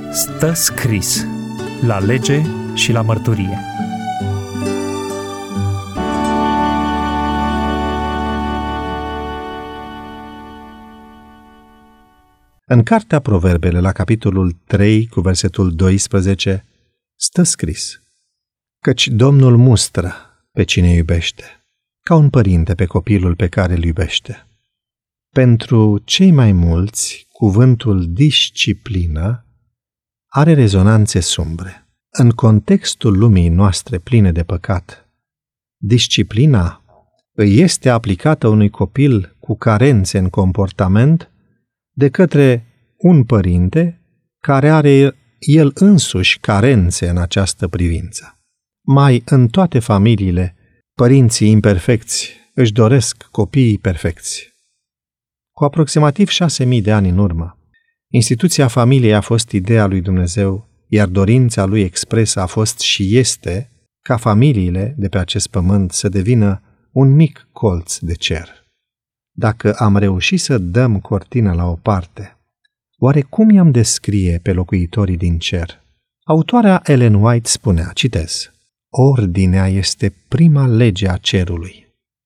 Stă scris la lege și la mărturie. În cartea Proverbele, la capitolul 3, cu versetul 12, stă scris: căci Domnul mustră pe cine iubește, ca un părinte pe copilul pe care îl iubește. Pentru cei mai mulți, cuvântul disciplină are rezonanțe sumbre. În contextul lumii noastre pline de păcat, disciplina îi este aplicată unui copil cu carențe în comportament de către un părinte care are el însuși carențe în această privință. Mai în toate familiile, părinții imperfecți își doresc copiii perfecți. Cu aproximativ 6.000 de ani în urmă, instituția familiei a fost ideea lui Dumnezeu, iar dorința lui expresă a fost și este ca familiile de pe acest pământ să devină un mic colț de cer. Dacă am reușit să dăm cortina la o parte, oare cum i-am descrie pe locuitorii din cer? Autoarea Ellen White spunea, citez: ordinea este prima lege a cerului.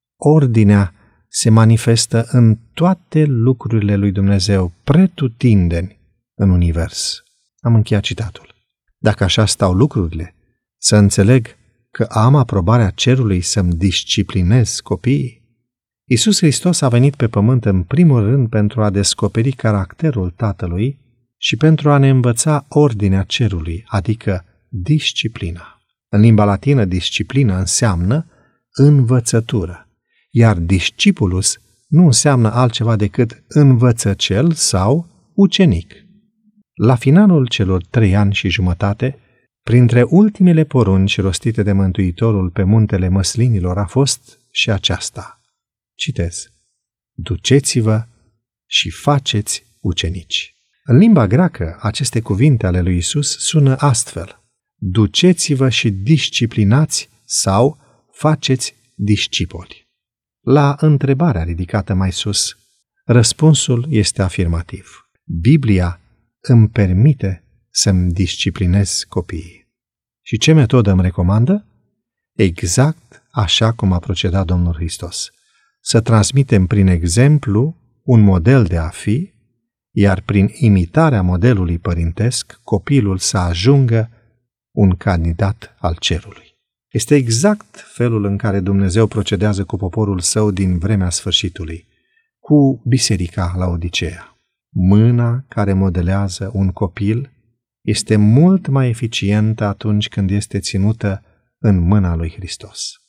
Ordinea se manifestă în toate lucrurile lui Dumnezeu, pretutindeni în univers. Am încheiat citatul. Dacă așa stau lucrurile, să înțeleg că am aprobarea cerului să-mi disciplinez copiii? Iisus Hristos a venit pe pământ în primul rând pentru a descoperi caracterul Tatălui și pentru a ne învăța ordinea cerului, adică disciplina. În limba latină, disciplină înseamnă învățătură, iar discipulus nu înseamnă altceva decât învățăcel sau ucenic. La finalul celor 3 ani și jumătate, printre ultimele porunci rostite de Mântuitorul pe muntele Măslinilor a fost și aceasta. Citez: duceți-vă și faceți ucenici. În limba greacă, aceste cuvinte ale lui Iisus sună astfel: duceți-vă și disciplinați sau faceți discipoli. La întrebarea ridicată mai sus, răspunsul este afirmativ. Biblia îmi permite să-mi disciplinez copiii. Și ce metodă îmi recomandă? Exact așa cum a procedat Domnul Hristos. Să transmitem prin exemplu un model de a fi, iar prin imitarea modelului părintesc, copilul să ajungă un candidat al cerului. Este exact felul în care Dumnezeu procedează cu poporul său din vremea sfârșitului, cu biserica la Odiseea. Mâna care modelează un copil este mult mai eficientă atunci când este ținută în mâna lui Hristos.